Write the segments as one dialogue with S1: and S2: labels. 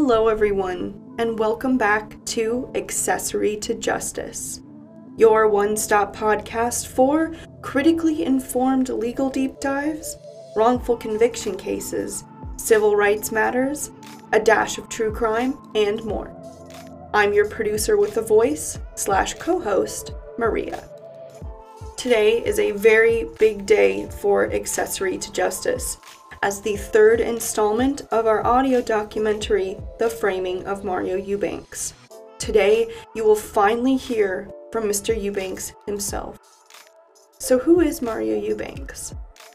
S1: Hello everyone, and welcome back to Accessory to Justice, your one-stop podcast for critically informed legal deep dives, wrongful conviction cases, civil rights matters, a dash of true crime, and more. I'm your producer with a voice / co-host, Maria. Today is a very big day for Accessory to Justice, as the third installment of our audio documentary, The Framing of Mario Eubanks. Today, you will finally hear from Mr. Eubanks himself. So who is Mario Eubanks?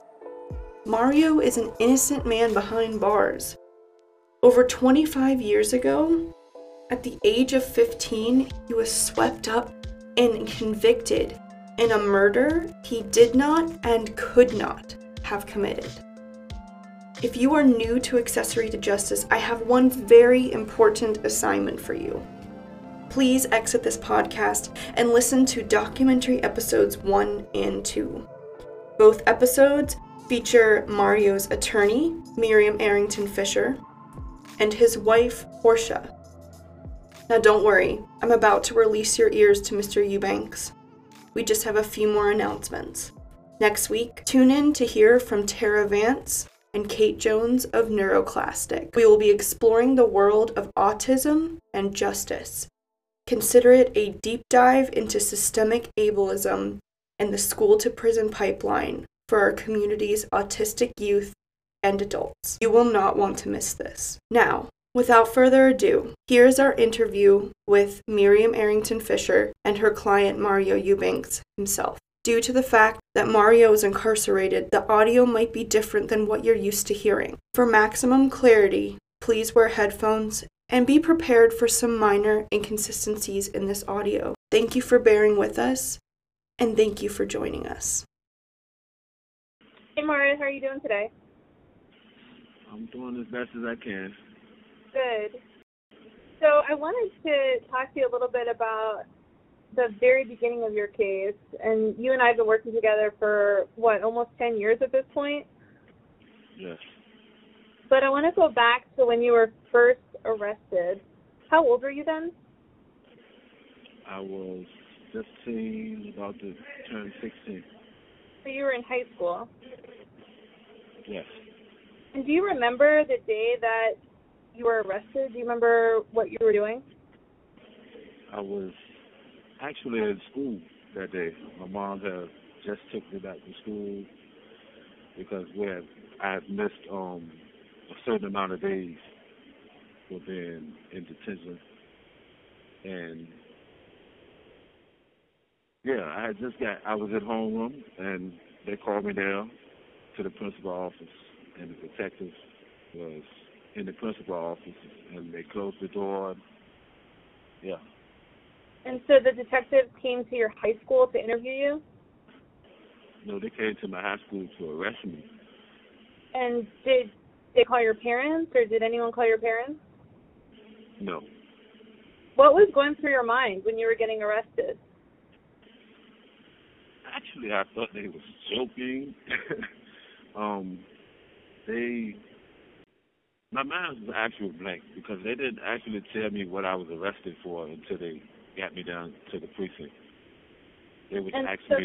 S1: Mario is an innocent man behind bars. Over 25 years ago, at the age of 15, he was swept up and convicted in a murder he did not and could not have committed. If you are new to Accessory to Justice, I have one very important assignment for you. Please exit this podcast and listen to documentary episodes 1 and 2. Both episodes feature Mario's attorney, Miriam Arrington Fisher, and his wife, Portia. Now don't worry, I'm about to release your ears to Mr. Eubanks. We just have a few more announcements. Next week, tune in to hear from Tara Vance and Kate Jones of Neuroclastic. We will be exploring the world of autism and justice. Consider it a deep dive into systemic ableism and the school-to-prison pipeline for our community's autistic youth and adults. You will not want to miss this. Now, without further ado, here's our interview with Miriam Arrington Fisher and her client Mario Eubanks himself. Due to the fact that Mario is incarcerated, the audio might be different than what you're used to hearing. For maximum clarity, please wear headphones and be prepared for some minor inconsistencies in this audio. Thank you for bearing with us, and thank you for joining us.
S2: Hey Mario, how are you doing today?
S3: I'm doing as best as I can.
S2: Good. So I wanted to talk to you a little bit about the very beginning of your case, and you and I have been working together for, almost 10 years at this point?
S3: Yes.
S2: But I want to go back to when you were first arrested. How old were you then?
S3: I was 15, about to turn 16.
S2: So you were in high school.
S3: Yes.
S2: And do you remember the day that you were arrested? Do you remember what you were doing?
S3: I was actually in school that day. My mom had just took me back to school because I had missed a certain amount of days for being in detention. And I was at homeroom, and they called me there to the principal office, and the detective was in the principal office, and they closed the door. Yeah.
S2: And so the detectives came to your high school to interview you?
S3: No, they came to my high school to arrest me.
S2: And did they call your parents, or did anyone call your parents?
S3: No.
S2: What was going through your mind when you were getting arrested?
S3: Actually, I thought they was joking. My mind was actually blank because they didn't actually tell me what I was arrested for until they got me down to the precinct. They was asking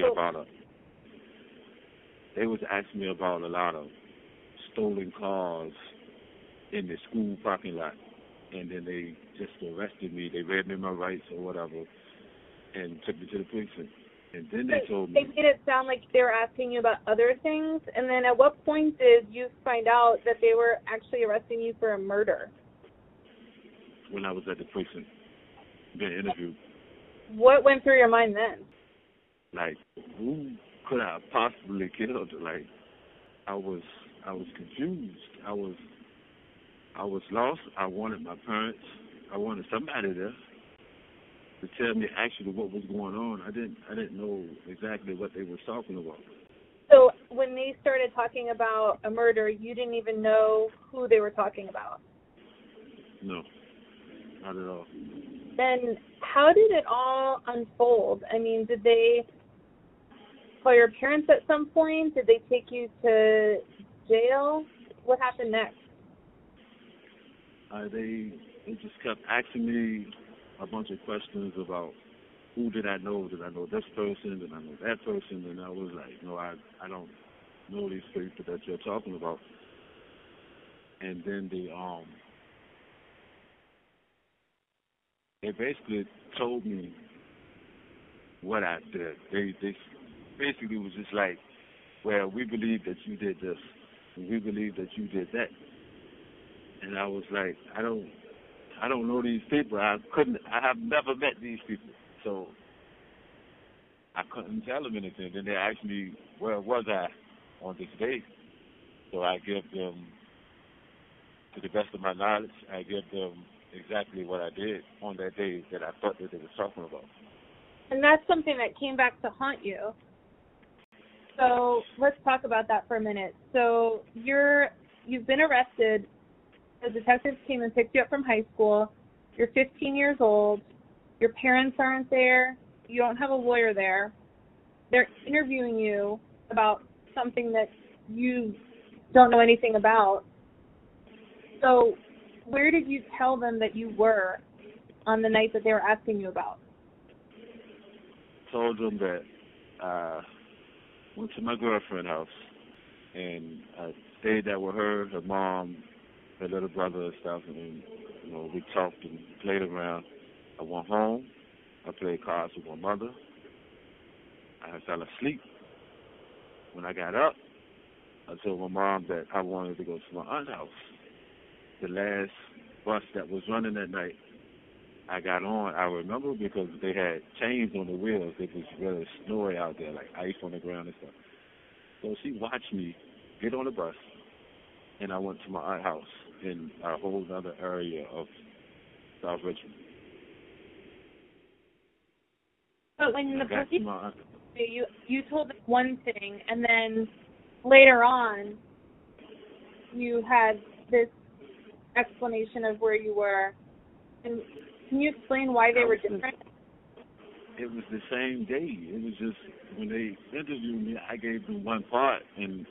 S3: me about a lot of stolen cars in the school parking lot, and then they just arrested me. They read me my rights or whatever, and took me to the precinct. And then they told me.
S2: They made it sound like they were asking you about other things, and then at what point did you find out that they were actually arresting you for a murder?
S3: When I was at the precinct, being interviewed.
S2: What went through your mind then?
S3: Like, who could I have possibly killed? Like, I was confused. I was lost. I wanted my parents. I wanted somebody there to tell me actually what was going on. I didn't know exactly what they were talking about.
S2: So when they started talking about a murder, you didn't even know who they were talking about?
S3: No, not at all.
S2: Then how did it all unfold? I mean, did they call your parents at some point? Did they take you to jail? What happened next?
S3: they just kept asking me a bunch of questions about who did I know? Did I know this person? Did I know that person? And I was like, no, I don't know these people that you're talking about. And then they basically told me what I did. They basically was just like, well, we believe that you did this, and we believe that you did that. And I was like, I don't know these people. I have never met these people, so I couldn't tell them anything. Then they asked me where was I on this day, so I give them, to the best of my knowledge, I give them exactly what I did on that day that I thought that they were talking about.
S2: And that's something that came back to haunt you. So let's talk about that for a minute. So you've been arrested. The detectives came and picked you up from high school. You're 15 years old. Your parents aren't there. You don't have a lawyer there. They're interviewing you about something that you don't know anything about. So where did you tell them that you were on the night that they were asking you about?
S3: Told them that I went to my girlfriend's house and I stayed there with her mom, her little brother and stuff, and we talked and played around. I went home. I played cards with my mother. I fell asleep. When I got up, I told my mom that I wanted to go to my aunt's house. The last bus that was running that night, I got on, I remember, because they had chains on the wheels. It was really snowy out there, like ice on the ground and stuff. So she watched me get on the bus, and I went to my aunt's house in a whole other area of South Richmond.
S2: But when the police, you told them one thing, and then later on, you had this explanation of where you were. And can you explain why they were different?
S3: It was the same day. It was just when they interviewed me, I gave them one part, and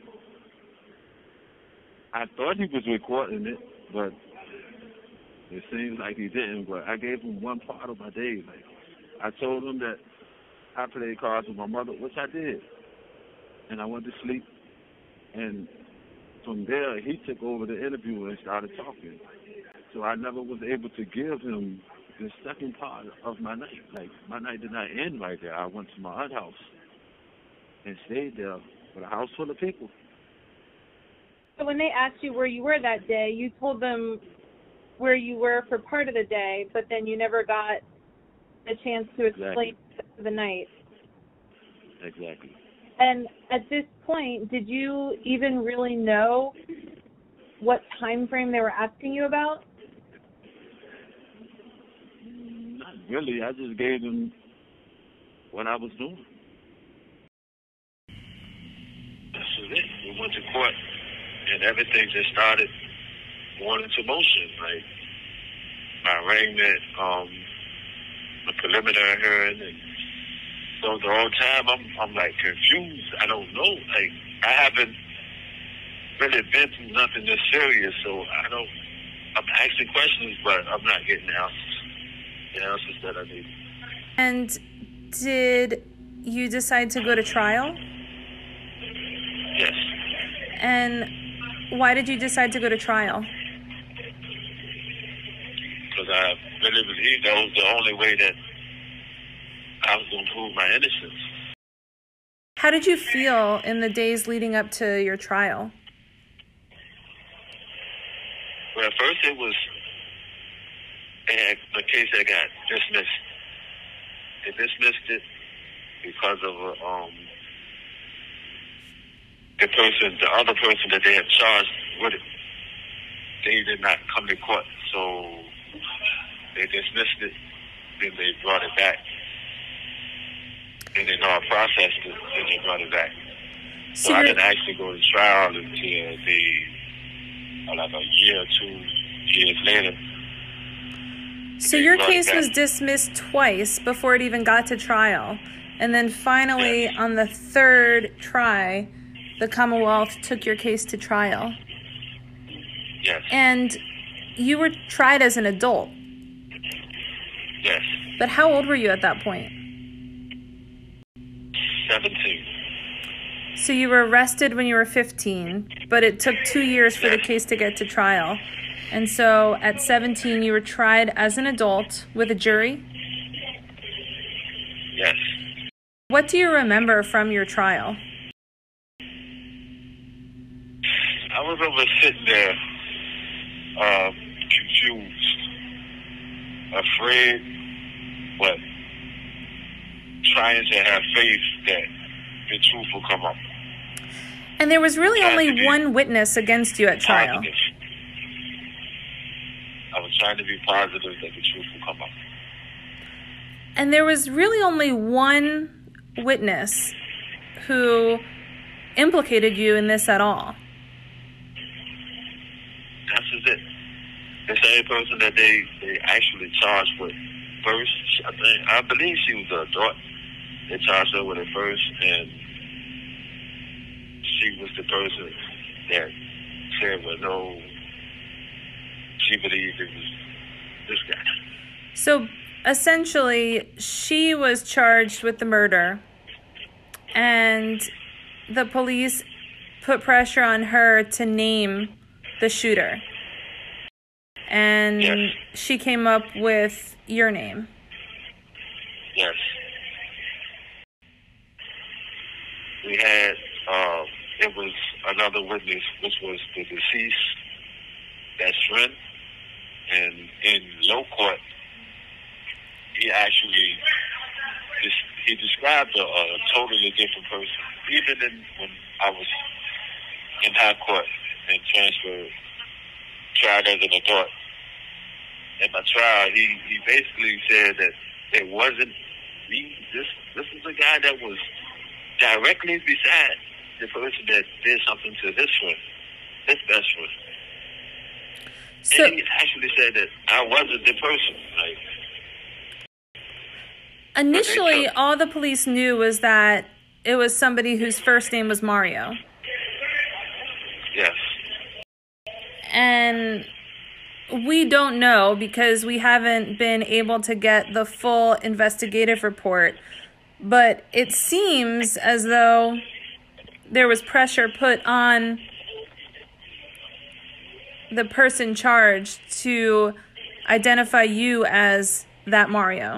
S3: I thought he was recording it, but it seems like he didn't. But I gave him one part of my day. Like, I told him that I played cards with my mother, which I did, and I went to sleep. And from there, he took over the interview and started talking. So I never was able to give him the second part of my night. Like, my night did not end right there. I went to my aunt's house and stayed there with a house full of people.
S2: So when they asked you where you were that day, you told them where you were for part of the day, but then you never got a chance to explain the night.
S3: Exactly.
S2: And at this point, did you even really know what time frame they were asking you about?
S3: Not really. I just gave them what I was doing. This is it. We went to court, and everything just started going into motion. Like my arraignment, the preliminary hearing, and so the whole time I'm like confused. I don't know. Like, I haven't really been through nothing this serious, so I'm asking questions, but I'm not getting the answers that I need.
S4: And did you decide to go to trial?
S3: Yes.
S4: And why did you decide to go to trial?
S3: Because I really believed that was the only way that I was going to prove my innocence.
S4: How did you feel in the days leading up to your trial?
S3: Well, first it was the case that got dismissed. They dismissed it because of the other person that they had charged with it. They did not come to court, so they dismissed it. Then they brought it back. And they know I processed it, and they brought it back. So I didn't actually go to trial until like a year or 2 years later.
S4: So your case was dismissed twice before it even got to trial. And then finally, on the third try, the Commonwealth took your case to trial.
S3: Yes.
S4: And you were tried as an adult.
S5: Yes.
S4: But how old were you at that point?
S5: 17.
S4: So you were arrested when you were 15, but it took 2 years for the case to get to trial. And so at 17, you were tried as an adult with a jury?
S5: Yes.
S4: What do you remember from your trial?
S5: I was over sitting there, confused, afraid, but trying to have faith that the truth will come up.
S4: And there was really only one witness against you at trial.
S5: Positive. I was trying to be positive that the truth will come up.
S4: And there was really only one witness who implicated you in this at all.
S5: That's just it. The same person that they actually charged with first. I believe she was an adult. They charged her with it first, and she was the person that said, well, no, she believed it was this guy.
S4: So essentially, she was charged with the murder, and the police put pressure on her to name the shooter. And
S5: yes.
S4: She came up with your name.
S5: Yes. We had, it was another witness, which was the deceased best friend. And in low court, he actually, he described a totally different person. Even when I was in high court and tried as an adult. In my trial, he basically said that it wasn't me. This is a guy that was directly beside the person that did something to his friend, his best friend.
S4: So,
S5: and he actually said that I wasn't the person.
S4: Initially, all the police knew was that it was somebody whose first name was Mario.
S5: Yes.
S4: And we don't know because we haven't been able to get the full investigative report. But it seems as though there was pressure put on the person charged to identify you as that Mario.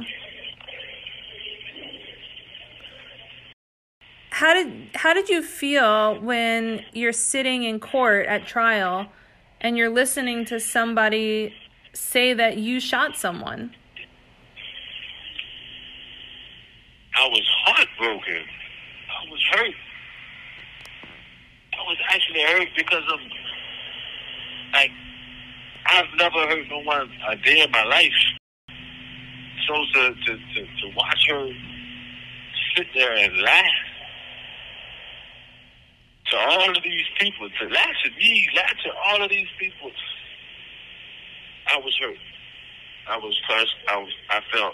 S4: How did you feel when you're sitting in court at trial and you're listening to somebody say that you shot someone?
S5: I was heartbroken. I was hurt. I was actually hurt because of, I've never hurt no one a day in my life. So to watch her sit there and laugh to all of these people, to laugh at me, laugh to all of these people, I was hurt. I was crushed. I felt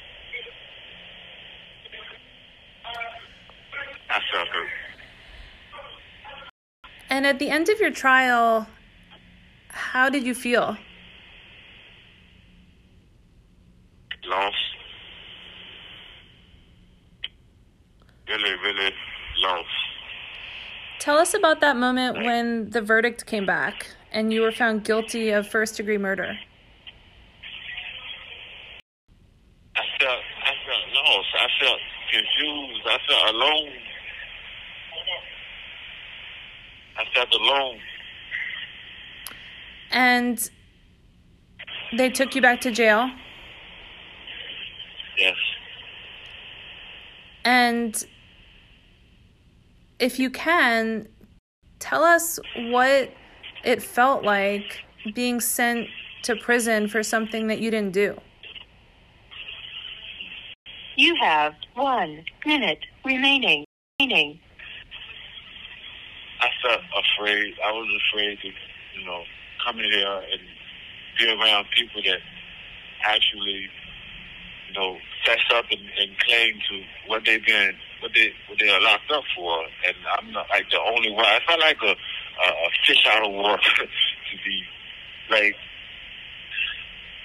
S5: hurt.
S4: And at the end of your trial, how did you feel?
S5: Lost. Really, really lost.
S4: Tell us about that moment when the verdict came back and you were found guilty of first-degree murder.
S5: I felt lost. I felt confused. I felt alone. I felt alone.
S4: And they took you back to jail?
S5: Yes.
S4: And if you can, tell us what it felt like being sent to prison for something that you didn't do.
S6: You have 1 minute remaining.
S5: I felt afraid. I was afraid to, come in here and be around people that actually, fess up and claim to what they are locked up for. And I'm not like the only one. I felt like a fish out of water to be like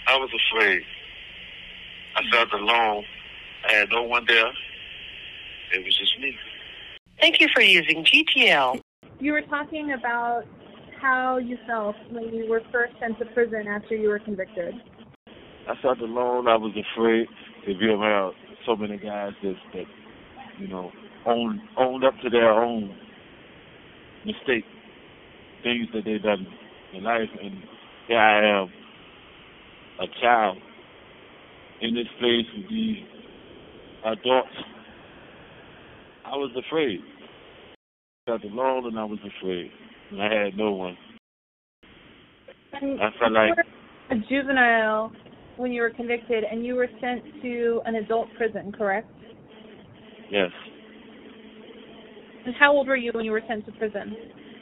S5: I was afraid. I felt alone. I had no one there. It was just me.
S6: Thank you for using GTL.
S2: You were talking about how you felt when you were first sent to prison after you were convicted.
S3: I felt alone. I was afraid to be around so many guys that you know, owned up to their own mistake, things that they done in life. And here I am, a child, in this place with these adults. I was afraid. I felt alone and I was afraid. And I had no one.
S2: And
S3: I felt like
S2: you were a juvenile when you were convicted, and you were sent to an adult prison, correct?
S3: yes.
S2: And how old were you when you were sent to prison?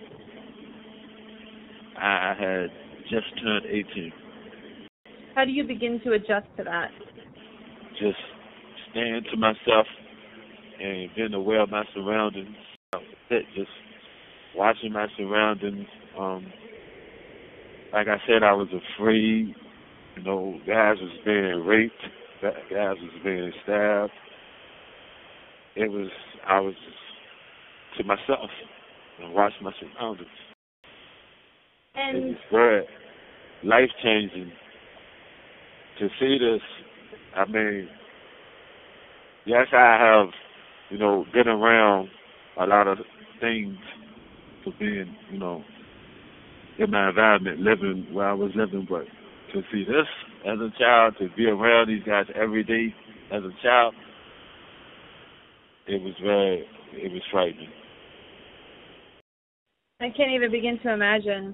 S3: I had just turned 18.
S2: How do you begin to adjust to that?
S3: Just staying to myself and being aware of my surroundings. Just watching my surroundings. Like I said, I was afraid. You know, guys was being raped. Guys was being stabbed. I was just to myself and watching my surroundings.
S2: And
S3: It was very life-changing to see this. I mean, yes, I have, you know, been around a lot of things for being, you know, in my environment, living where I was living, but to see this as a child, to be around these guys every day as a child, it was frightening.
S2: I can't even begin to imagine.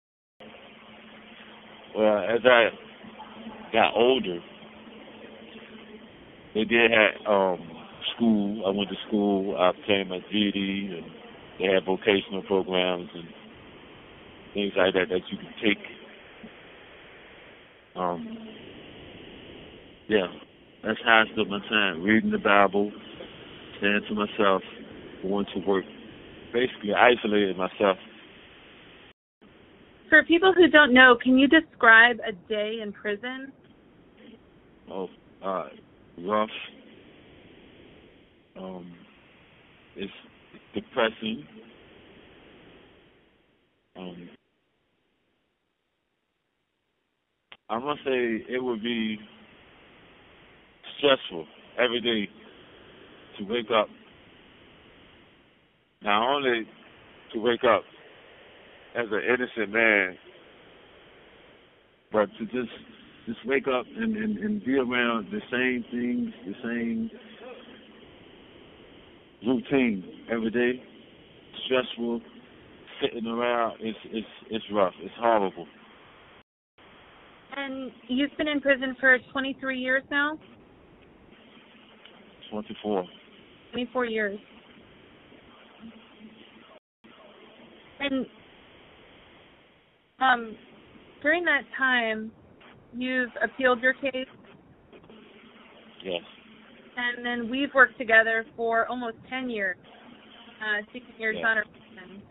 S3: Well, as I got older, they did have school. I went to school. I obtained my GED, and they had vocational programs and things like that you could take. Yeah, that's how I spent my time, reading the Bible, staying to myself, going to work. Basically, isolated myself.
S2: For people who don't know, can you describe a day in prison?
S3: Rough. It's depressing. I must say it would be stressful every day to wake up. Not only to wake up as an innocent man, but to just wake up and be around the same things, the same routine every day. Stressful, sitting around. It's rough. It's horrible.
S2: And you've been in prison for 23 years now?
S3: 24.
S2: 24 years. And during that time, you've appealed your case?
S3: Yes.
S2: And then we've worked together for almost 10 years, seeking your exoneration.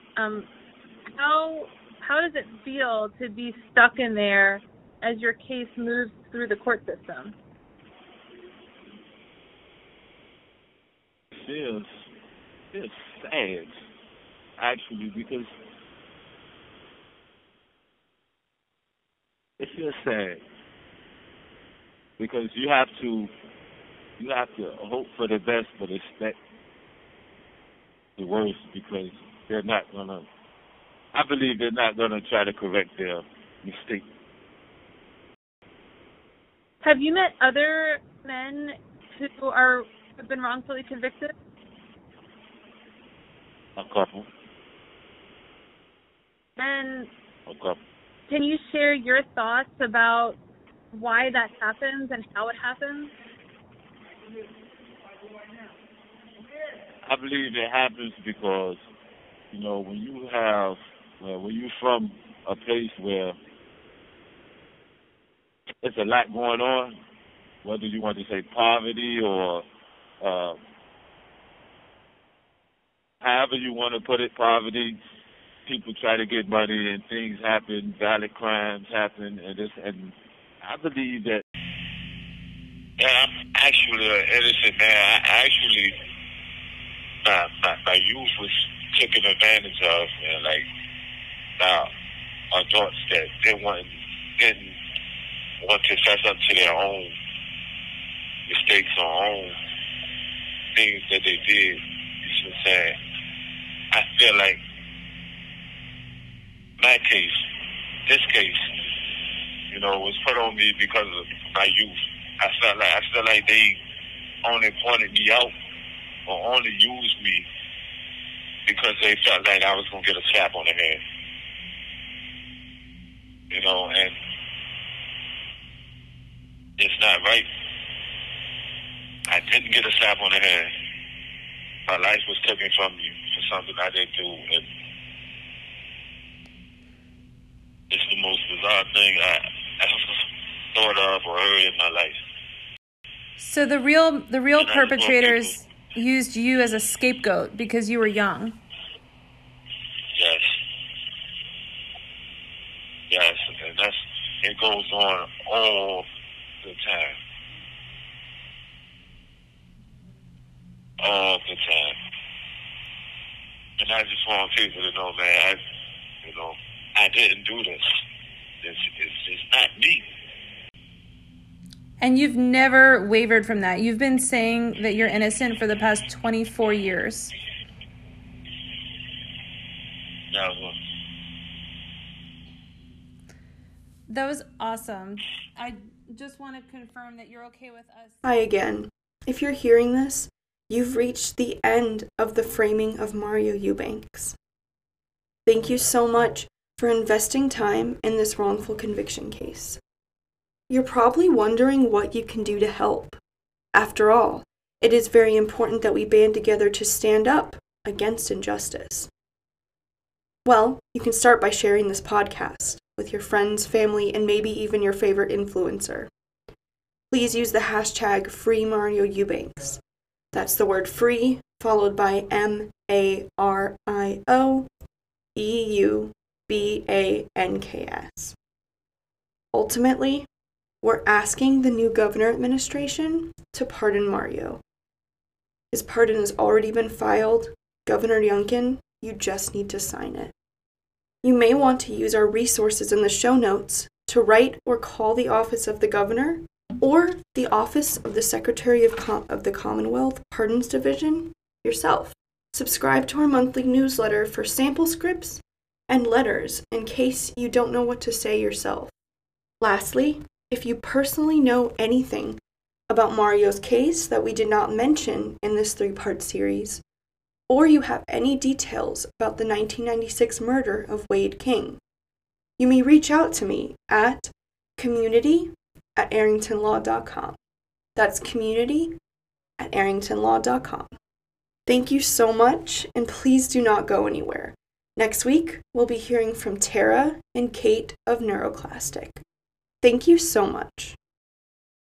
S2: How does it feel to be stuck in there as your case moves through the court system?
S3: It's sad, actually, because it feels sad because you have to hope for the best but expect the worst, because they're not gonna. I believe they're not gonna try to correct their mistake.
S2: Have you met other men who have been wrongfully convicted?
S3: A couple.
S2: And
S3: A couple.
S2: can you share your thoughts about why that happens and how it happens?
S3: I believe it happens because, you know, when you're from a place where it's a lot going on, whether you want to say poverty or however you want to put it, poverty, people try to get money and things happen, violent crimes happen, and I believe that.
S5: Yeah, I'm actually an innocent man. I actually, my youth was taken advantage of, and like now adults that didn't want to fess up to their own mistakes or own things that they did. You should say. I feel like this case, was put on me because of my youth. I felt like they only pointed me out or only used me because they felt like I was gonna get a slap on the head. And it's not right. I didn't get a slap on the head. My life was taken from me for something I didn't do, and it's the most bizarre thing I ever thought of or heard in my life.
S4: So the real perpetrators used you as a scapegoat because you were young.
S5: Yes, and it goes on all the time. All the time. And I just want people to know, man, I didn't do this. It's not me.
S4: And you've never wavered from that. You've been saying that you're innocent for the past 24 years.
S5: Never.
S4: That was awesome. I just want to confirm that you're okay with us.
S1: Hi again. If you're hearing this, you've reached the end of the framing of Mario Eubanks. Thank you so much for investing time in this wrongful conviction case. You're probably wondering what you can do to help. After all, it is very important that we band together to stand up against injustice. Well, you can start by sharing this podcast with your friends, family, and maybe even your favorite influencer. Please use the hashtag #FreeMarioEubanks. That's the word free followed by MarioEubanks. Ultimately, we're asking the new governor administration to pardon Mario. His pardon has already been filed. Governor Youngkin, you just need to sign it. You may want to use our resources in the show notes to write or call the office of the governor or the office of the Secretary of the Commonwealth Pardons Division yourself. Subscribe to our monthly newsletter for sample scripts and letters in case you don't know what to say yourself. Lastly, if you personally know anything about Mario's case that we did not mention in this 3-part series, or you have any details about the 1996 murder of Wade King, you may reach out to me at community@arringtonlaw.com. That's community@arringtonlaw.com. Thank you so much, and please do not go anywhere. Next week, we'll be hearing from Tara and Kate of Neuroclastic. Thank you so much.